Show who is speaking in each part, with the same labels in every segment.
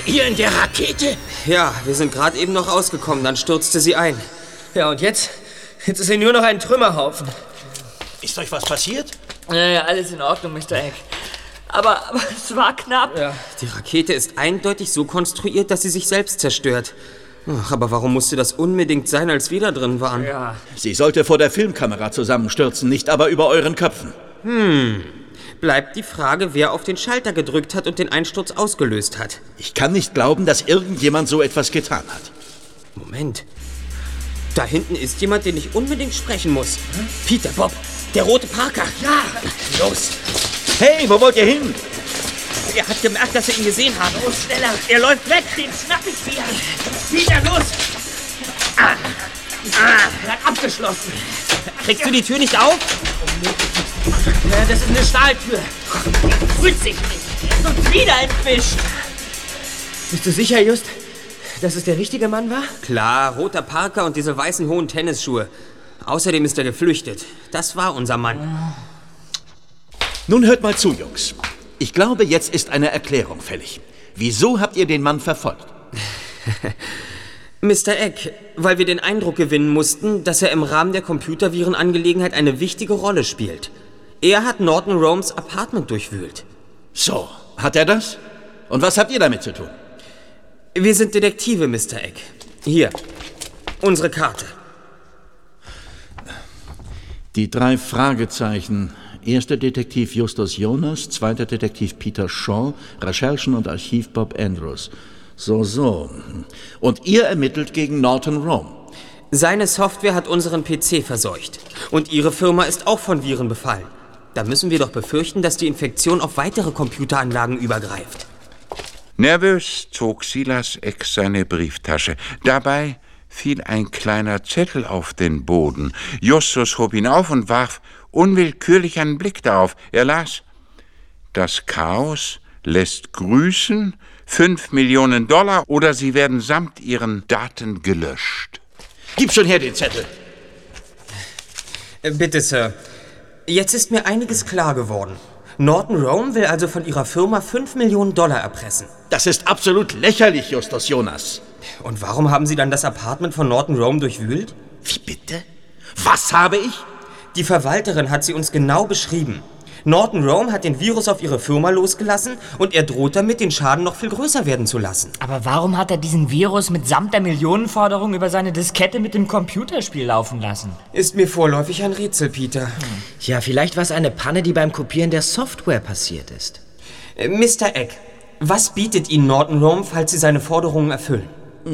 Speaker 1: ihr in der Rakete?
Speaker 2: Ja, wir sind gerade eben noch rausgekommen, dann stürzte sie ein.
Speaker 3: Ja, und jetzt? Jetzt ist sie nur noch ein Trümmerhaufen.
Speaker 1: Ist euch was passiert?
Speaker 4: Ja, alles in Ordnung, Mr. Egg. Aber es war knapp.
Speaker 3: Ja.
Speaker 2: Die Rakete ist eindeutig so konstruiert, dass sie sich selbst zerstört. Ach, aber warum musste das unbedingt sein, als wir da drin waren?
Speaker 3: Ja.
Speaker 1: Sie sollte vor der Filmkamera zusammenstürzen, nicht aber über euren Köpfen.
Speaker 2: Bleibt die Frage, wer auf den Schalter gedrückt hat und den Einsturz ausgelöst hat.
Speaker 1: Ich kann nicht glauben, dass irgendjemand so etwas getan hat.
Speaker 2: Moment. Da hinten ist jemand, den ich unbedingt sprechen muss. Peter, Bob, der rote Parker. Ja, los.
Speaker 1: Hey, wo wollt ihr hin?
Speaker 2: Er hat gemerkt, dass wir ihn gesehen haben.
Speaker 4: Los, schneller. Er läuft weg. Den schnapp ich wieder. Wieder los. Er hat abgeschlossen.
Speaker 2: Kriegst du die Tür nicht auf?
Speaker 4: Ja, das ist eine Stahltür. Er fühlt sich nicht. Er ist uns wieder entwischt.
Speaker 3: Bist du sicher, Just, dass es der richtige Mann war?
Speaker 2: Klar, roter Parker und diese weißen hohen Tennisschuhe. Außerdem ist er geflüchtet. Das war unser Mann.
Speaker 1: Nun hört mal zu, Jungs. Ich glaube, jetzt ist eine Erklärung fällig. Wieso habt ihr den Mann verfolgt?
Speaker 2: Mr. Egg, weil wir den Eindruck gewinnen mussten, dass er im Rahmen der Computervirenangelegenheit eine wichtige Rolle spielt. Er hat Norton Romes Apartment durchwühlt.
Speaker 1: So, hat er das? Und was habt ihr damit zu tun?
Speaker 2: Wir sind Detektive, Mr. Egg. Hier, unsere Karte.
Speaker 1: Die 3 Fragezeichen. Erster Detektiv Justus Jonas, zweiter Detektiv Peter Shaw, Recherchen und Archiv Bob Andrews. So. Und ihr ermittelt gegen Norton Rome.
Speaker 2: Seine Software hat unseren PC verseucht. Und Ihre Firma ist auch von Viren befallen. Da müssen wir doch befürchten, dass die Infektion auf weitere Computeranlagen übergreift.
Speaker 5: Nervös zog Silas Egg seine Brieftasche. Dabei fiel ein kleiner Zettel auf den Boden. Justus hob ihn auf und warf unwillkürlich einen Blick darauf. Er las: Das Chaos lässt grüßen, $5 Millionen oder sie werden samt ihren Daten gelöscht.
Speaker 1: Gib schon her den Zettel.
Speaker 2: Bitte, Sir. Jetzt ist mir einiges klar geworden. Norton Rome will also von Ihrer Firma $5 Millionen erpressen.
Speaker 1: Das ist absolut lächerlich, Justus Jonas.
Speaker 2: Und warum haben Sie dann das Apartment von Norton Rome durchwühlt?
Speaker 1: Wie bitte? Was habe ich?
Speaker 2: Die Verwalterin hat sie uns genau beschrieben. Norton Rome hat den Virus auf ihre Firma losgelassen und er droht damit, den Schaden noch viel größer werden zu lassen.
Speaker 4: Aber warum hat er diesen Virus mitsamt der Millionenforderung über seine Diskette mit dem Computerspiel laufen lassen?
Speaker 2: Ist mir vorläufig ein Rätsel, Peter.
Speaker 3: Ja, vielleicht war es eine Panne, die beim Kopieren der Software passiert ist.
Speaker 2: Mr. Egg, was bietet Ihnen Norton Rome, falls Sie seine Forderungen erfüllen?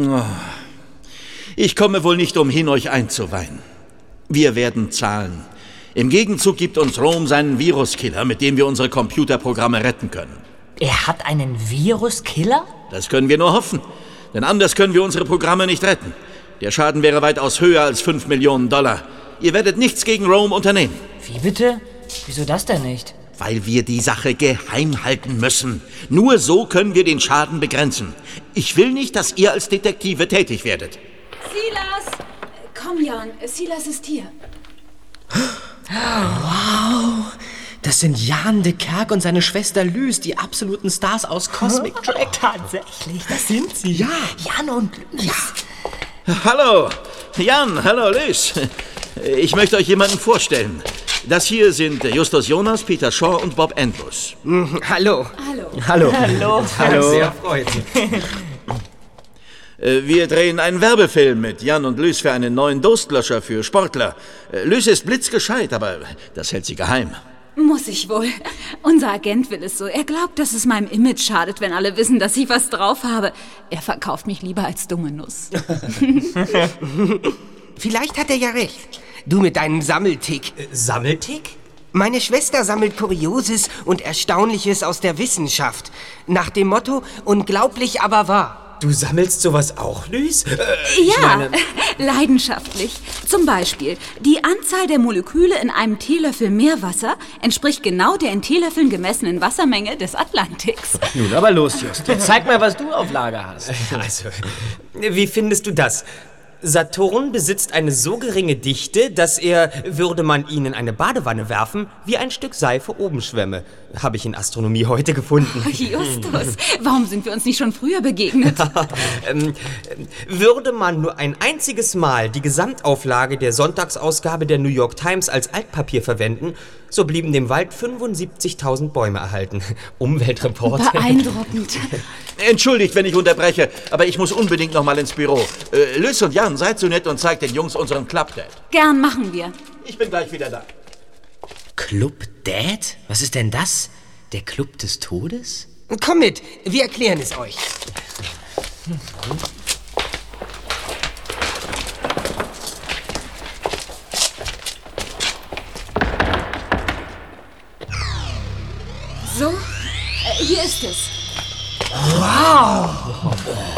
Speaker 1: Ich komme wohl nicht umhin, euch einzuweihen. Wir werden zahlen. Im Gegenzug gibt uns Rome seinen Viruskiller, mit dem wir unsere Computerprogramme retten können.
Speaker 4: Er hat einen Viruskiller?
Speaker 1: Das können wir nur hoffen, denn anders können wir unsere Programme nicht retten. Der Schaden wäre weitaus höher als $5 Millionen. Ihr werdet nichts gegen Rome unternehmen.
Speaker 4: Wie bitte? Wieso das denn nicht?
Speaker 1: Weil wir die Sache geheim halten müssen. Nur so können wir den Schaden begrenzen. Ich will nicht, dass ihr als Detektive tätig werdet.
Speaker 6: Silas! Komm, Jan, Silas ist hier.
Speaker 3: Wow, das sind Jan de Kerk und seine Schwester Lys, die absoluten Stars aus Cosmic Track.
Speaker 4: Tatsächlich, das sind sie.
Speaker 3: Ja.
Speaker 4: Jan und Lys.
Speaker 3: Ja.
Speaker 1: Hallo, Jan, hallo Lys. Ich möchte euch jemanden vorstellen. Das hier sind Justus Jonas, Peter Shaw und Bob Andrews.
Speaker 3: Hallo.
Speaker 6: Hallo.
Speaker 3: Hallo.
Speaker 2: Sehr freut.
Speaker 1: Wir drehen einen Werbefilm mit Jan und Lys für einen neuen Durstlöscher für Sportler. Lys ist blitzgescheit, aber das hält sie geheim.
Speaker 6: Muss ich wohl. Unser Agent will es so. Er glaubt, dass es meinem Image schadet, wenn alle wissen, dass ich was drauf habe. Er verkauft mich lieber als dumme Nuss.
Speaker 7: Vielleicht hat er ja recht. Du mit deinem Sammeltick.
Speaker 2: Sammeltick?
Speaker 7: Meine Schwester sammelt Kurioses und Erstaunliches aus der Wissenschaft. Nach dem Motto, unglaublich, aber wahr.
Speaker 2: Du sammelst sowas auch, Lys?
Speaker 6: Ja, leidenschaftlich. Zum Beispiel, die Anzahl der Moleküle in einem Teelöffel Meerwasser entspricht genau der in Teelöffeln gemessenen Wassermenge des Atlantiks.
Speaker 3: Nun aber los, Just. Jetzt zeig mal, was du auf Lager hast.
Speaker 2: Also, wie findest du das? Saturn besitzt eine so geringe Dichte, dass er, würde man ihn in eine Badewanne werfen, wie ein Stück Seife oben schwämme. Habe ich in Astronomie heute gefunden.
Speaker 6: Oh, Justus, warum sind wir uns nicht schon früher begegnet?
Speaker 2: Würde man nur ein einziges Mal die Gesamtauflage der Sonntagsausgabe der New York Times als Altpapier verwenden, so blieben dem Wald 75.000 Bäume erhalten. Umweltreporter.
Speaker 6: Beeindruckend.
Speaker 1: Entschuldigt, wenn ich unterbreche, aber ich muss unbedingt noch mal ins Büro. Lys und Jan, seid so nett und zeigt den Jungs unseren Club Dad.
Speaker 6: Gern, machen wir.
Speaker 1: Ich bin gleich wieder da.
Speaker 3: Club Dad? Was ist denn das? Der Club des Todes?
Speaker 7: Komm mit, wir erklären es euch.
Speaker 6: So, hier ist es.
Speaker 7: Wow!